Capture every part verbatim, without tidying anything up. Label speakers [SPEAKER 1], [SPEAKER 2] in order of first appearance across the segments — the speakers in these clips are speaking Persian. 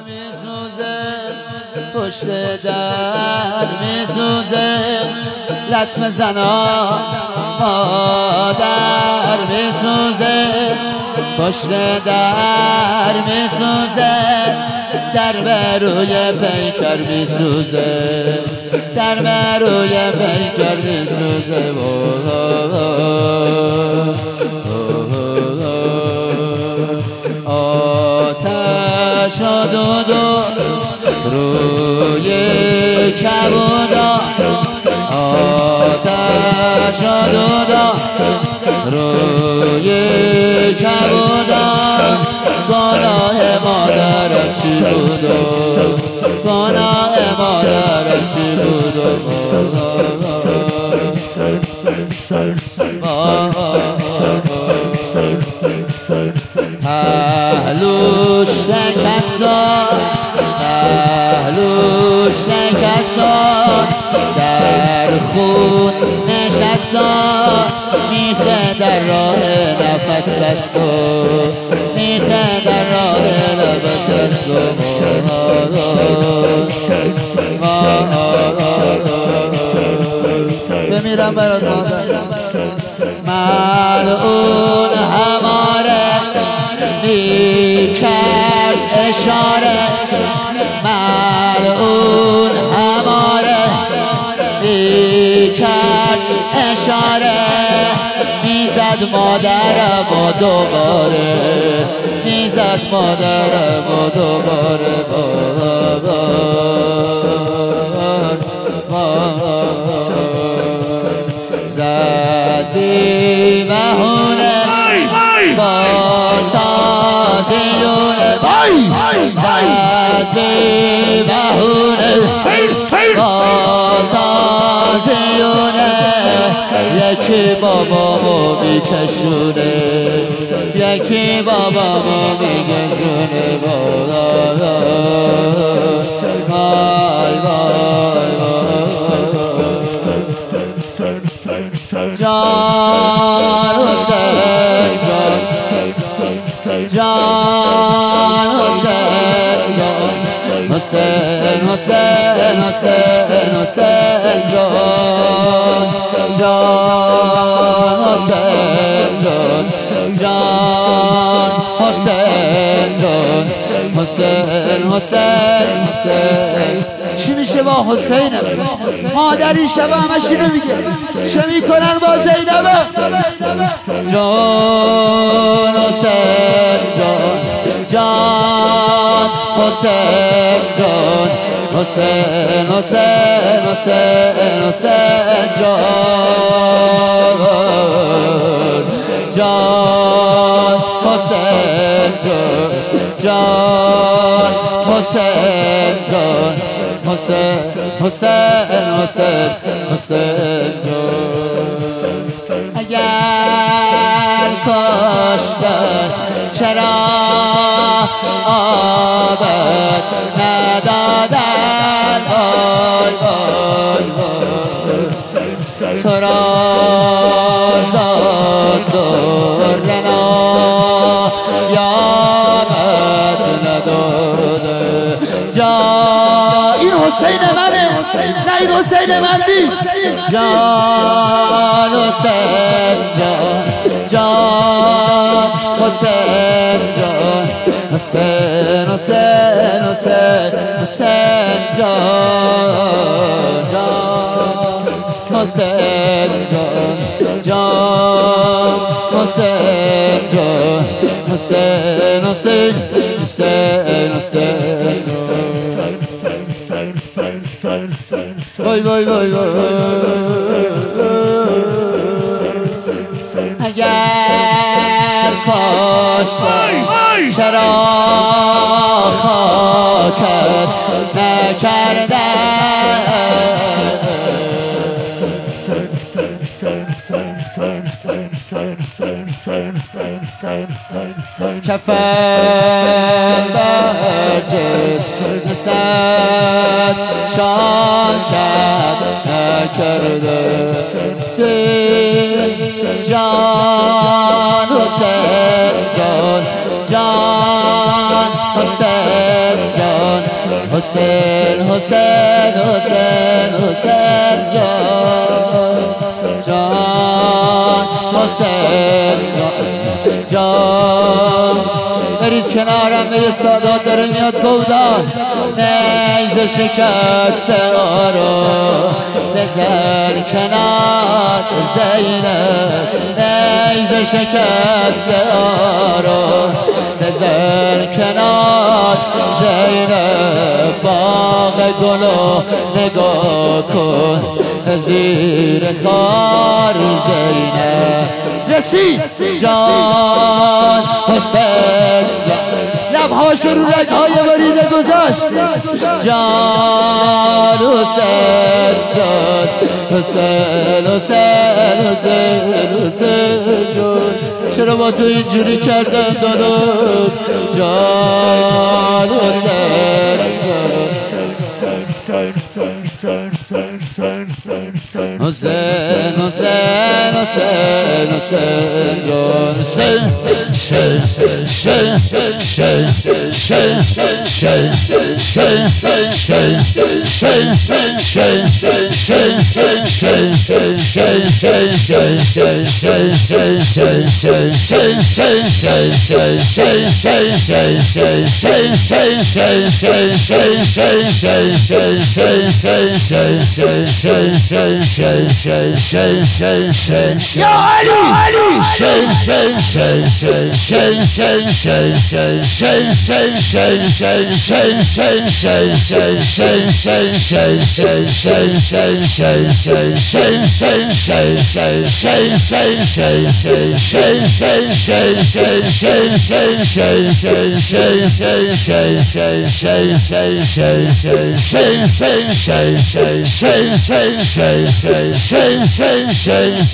[SPEAKER 1] میسوزه پشت در میسوزه لطمه زنا مادر میسوزه پشت در میسوزه در بروی پیکر میسوزه در بروی پیکر میسوزه آتش و دود روی کبودا آتش و دود روی کبودا گناه مادرم چی بود گناه مادرم چی بود پهلو شکستا پهلو شکستا در خون نشستا میخه در راه نفس بستا میخه در راه نفس بستا بمیرم برات مادر ملعون هماره میکرد اشاره ملعون هماره میکرد اشاره میزد مادرم و دوباره میزد مادرم و دوباره زد بی بهونه با تازیونه زد بی بهونه با تازیونه یکی بابامو میکشونه یکی بابامو میکشونه وای وای جان حسین جان جان حسین جان حسین حسین حسین حسین جان جان حسین جان جان حسین جان حسین حسین حسین چی میشه با حسینم مادری شب همش اینو میگه چه میکنن با زینبه جان حسین جان جان حسین جان حسین حسین حسین حسین جان جان حسین جان جان حسین جان حسین حسین حسین حسین جان اگر کشتن چرا آبت ندادن وای وای وای تو را زاد درنا یامت نداده جان این حسین منه نه این حسین من نیست جان حسین جان جان حسین جان حسین حسین حسین حسین جان جان حسین جان جان حسین جان حسین حسین حسین حسین وای وای وای اگر کاشتن چرا خاکت نکردن کفن بر جسم نسد شان کرد نکرده جان حسین جان جان حسین جان حسین حسین حسین حسین جان جان حسین جان برید کنارم به سادات داره میاد گودان نیز شکسته آرو بزن کنار زینب نیز شکسته آرو بزن کنار زینب باغ گلو نگاه کن زیر خار زینب رسید جان حسین لبهاش رو رگهای بریده گذاشت جان حسین جان حسین حسین حسین حسین جان چرا با تو اینجوری کردن داداش جان حسین جان حسین حسین حسین حسین جان حسین حسین حسین حسین حسین حسین حسین حسین یا علی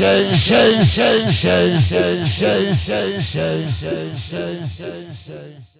[SPEAKER 1] Shame, shame, shame, shame, shame, shame, shame, shame.